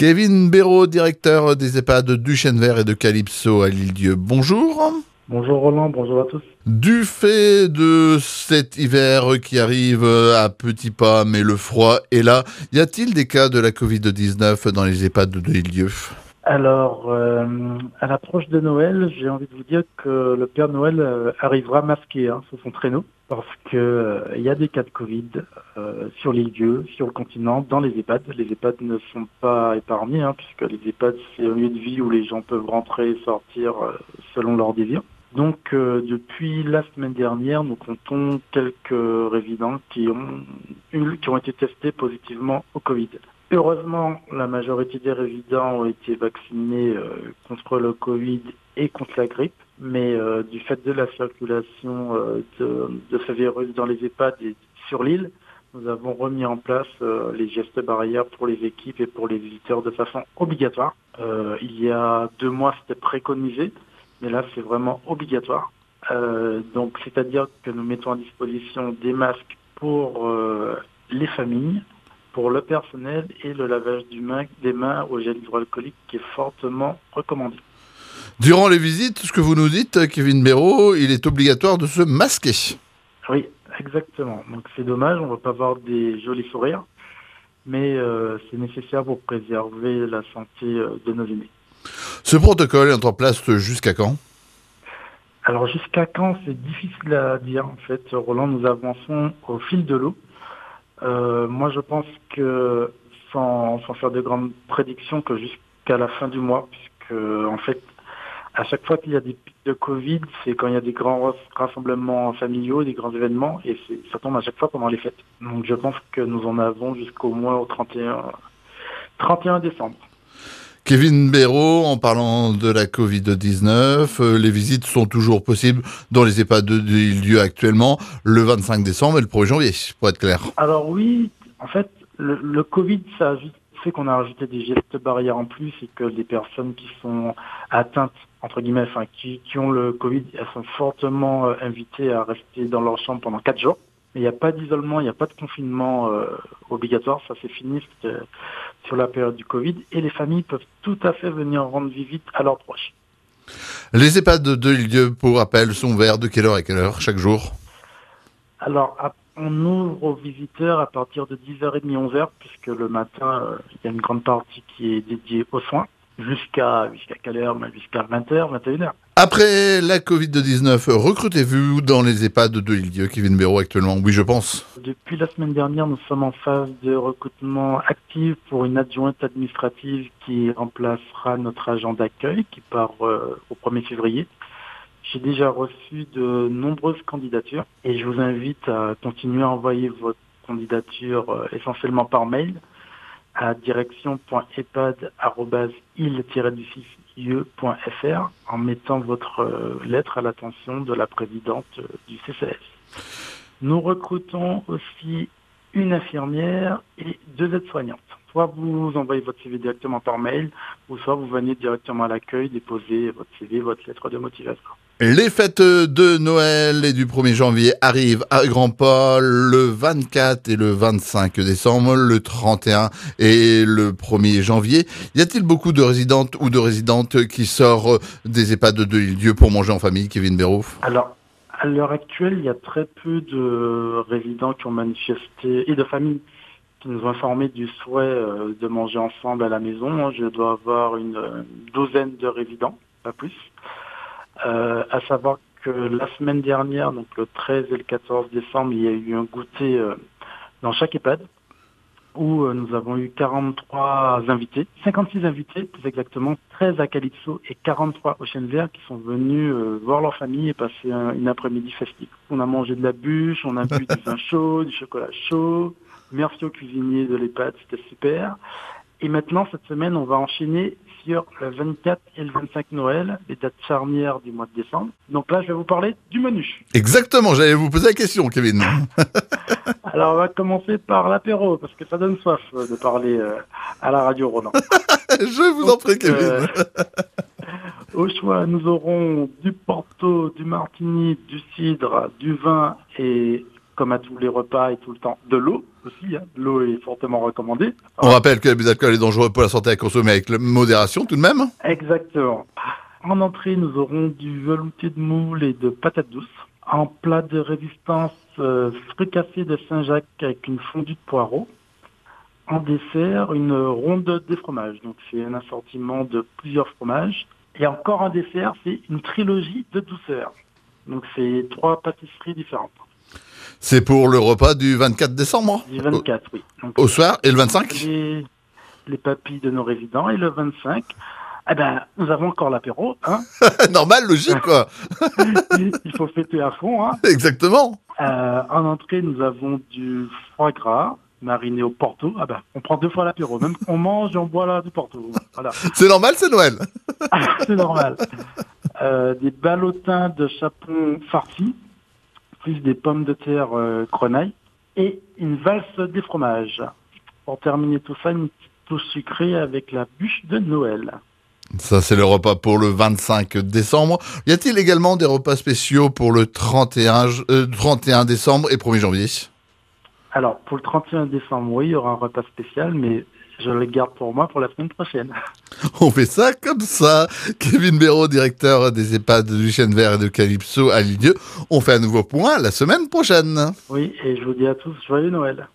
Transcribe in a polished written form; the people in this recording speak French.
Kevin Béraud, directeur des EHPAD du Chêne Vert et de Calypso à l'Île-Dieu. Bonjour. Bonjour Roland, bonjour à tous. Du fait de cet hiver qui arrive à petits pas, mais le froid est là, y a-t-il des cas de la Covid-19 dans les EHPAD de l'Île-Dieu ? Alors, à l'approche de Noël, j'ai envie de vous dire que le Père Noël arrivera masqué sur son traîneau, parce que il y a des cas de Covid sur l'Île-Dieu, sur le continent, dans les EHPAD. Les EHPAD ne sont pas épargnés, puisque les EHPAD, c'est un lieu de vie où les gens peuvent rentrer et sortir selon leur désir. Donc, depuis la semaine dernière, nous comptons quelques résidents qui ont été testés positivement au Covid. Heureusement, la majorité des résidents ont été vaccinés contre le Covid et contre la grippe, mais du fait de la circulation de ce virus dans les EHPAD et sur l'île, nous avons remis en place les gestes barrières pour les équipes et pour les visiteurs de façon obligatoire. Il y a 2 mois, c'était préconisé, mais là, c'est vraiment obligatoire. Donc, c'est-à-dire que nous mettons à disposition des masques pour les familles, pour le personnel et le lavage des mains au gel hydroalcoolique qui est fortement recommandé. Durant les visites, ce que vous nous dites, Kevin Béraud, il est obligatoire de se masquer. Oui, exactement. Donc c'est dommage, on ne va pas avoir des jolis sourires, mais c'est nécessaire pour préserver la santé de nos aînés. Ce protocole est en place jusqu'à quand ? Alors jusqu'à quand, c'est difficile à dire en fait. Roland, nous avançons au fil de l'eau. Moi, je pense que, sans faire de grandes prédictions, que jusqu'à la fin du mois, puisque en fait, à chaque fois qu'il y a des pics de Covid, c'est quand il y a des grands rassemblements familiaux, des grands événements, et ça tombe à chaque fois pendant les fêtes. Donc, je pense que nous en avons jusqu'au moins au 31 décembre. Kevin Béraud, en parlant de la Covid-19, les visites sont toujours possibles dans les EHPAD de l'Île-Dieu actuellement, le 25 décembre et le 1er janvier, pour être clair. Alors oui, en fait, le Covid, ça a juste fait qu'on a rajouté des gestes barrières en plus et que les personnes qui sont atteintes, entre guillemets, qui ont le Covid, elles sont fortement invitées à rester dans leur chambre pendant 4 jours. Mais il n'y a pas d'isolement, il n'y a pas de confinement obligatoire, ça c'est fini sur la période du Covid. Et les familles peuvent tout à fait venir rendre visite à leurs proches. Les EHPAD de l'Île-Dieu, pour rappel, sont ouverts de quelle heure à quelle heure chaque jour ? Alors, on ouvre aux visiteurs à partir de 10h30, 11h, puisque le matin, il y a une grande partie qui est dédiée aux soins, jusqu'à quelle heure ? Jusqu'à 20h, 21h. Après la Covid-19, recrutez-vous dans les EHPAD de l'Île-Dieu, Kevin Béraud, actuellement ? Oui, je pense. Depuis la semaine dernière, nous sommes en phase de recrutement actif pour une adjointe administrative qui remplacera notre agent d'accueil qui part au 1er février. J'ai déjà reçu de nombreuses candidatures et je vous invite à continuer à envoyer votre candidature essentiellement par mail à direction.epad@il-du6lieu.fr en mettant votre lettre à l'attention de la présidente du CCS. Nous recrutons aussi une infirmière et 2 aides-soignantes. Soit vous envoyez votre CV directement par mail, ou soit vous venez directement à l'accueil déposer votre CV, votre lettre de motivation. Les fêtes de Noël et du 1er janvier arrivent à grands pas le 24 et le 25 décembre, le 31 et le 1er janvier. Y a-t-il beaucoup de résidentes ou de résidentes qui sortent des EHPAD de l'Île-Dieu pour manger en famille, Kevin Béraud ? Alors, à l'heure actuelle, il y a très peu de résidents qui ont manifesté, et de familles qui nous ont informé du souhait de manger ensemble à la maison. Je dois avoir une douzaine de résidents, pas plus. À savoir que la semaine dernière, donc le 13 et le 14 décembre, il y a eu un goûter dans chaque EHPAD où nous avons eu 43 invités, 56 invités plus exactement, 13 à Calypso et 43 au Chêne Vert qui sont venus voir leur famille et passer une après-midi festive. On a mangé de la bûche, on a bu du vin chaud, du chocolat chaud. Merci aux cuisiniers de l'EHPAD, c'était super. Et maintenant, cette semaine, on va enchaîner sur le 24 et le 25 Noël, les dates charnières du mois de décembre. Donc là, je vais vous parler du menu. Exactement, j'allais vous poser la question, Kevin. Alors, on va commencer par l'apéro, parce que ça donne soif de parler à la radio, Roland. Je vous en prie, Kevin. Au choix, nous aurons du Porto, du Martini, du cidre, du vin et comme à tous les repas et tout le temps, de l'eau aussi. Hein. L'eau est fortement recommandée. On rappelle que l'abus d'alcool est dangereux pour la santé à consommer avec modération tout de même. Exactement. En entrée, nous aurons du velouté de moule et de patates douces. En plat de résistance, fricassé de Saint-Jacques avec une fondue de poireaux. En dessert, une ronde des fromages. Donc c'est un assortiment de plusieurs fromages. Et encore un dessert, c'est une trilogie de douceur. Donc c'est 3 pâtisseries différentes. C'est pour le repas du 24 décembre. Du 24, oui. Donc, Au soir et le 25. Les papilles de nos résidents. Et le 25, nous avons encore l'apéro. Hein. Normal, logique, quoi. Il faut fêter à fond. Hein. Exactement. En entrée, nous avons du foie gras mariné au Porto. On prend 2 fois l'apéro. Même on mange et on boit là du Porto. Voilà. C'est normal, c'est Noël. C'est normal. Des ballotins de chapon farcis, plus des pommes de terre grenaille et une valse des fromages. Pour terminer tout ça, une petite touche sucrée avec la bûche de Noël. Ça, c'est le repas pour le 25 décembre. Y a-t-il également des repas spéciaux pour le 31 décembre et 1er janvier? Alors, pour le 31 décembre, oui, il y aura un repas spécial, mais je le garde pour moi pour la semaine prochaine. On fait ça comme ça. Kevin Béraud, directeur des EHPAD du Chêne Vert et de Calypso à Lisieux. On fait un nouveau point la semaine prochaine. Oui, et je vous dis à tous, joyeux Noël.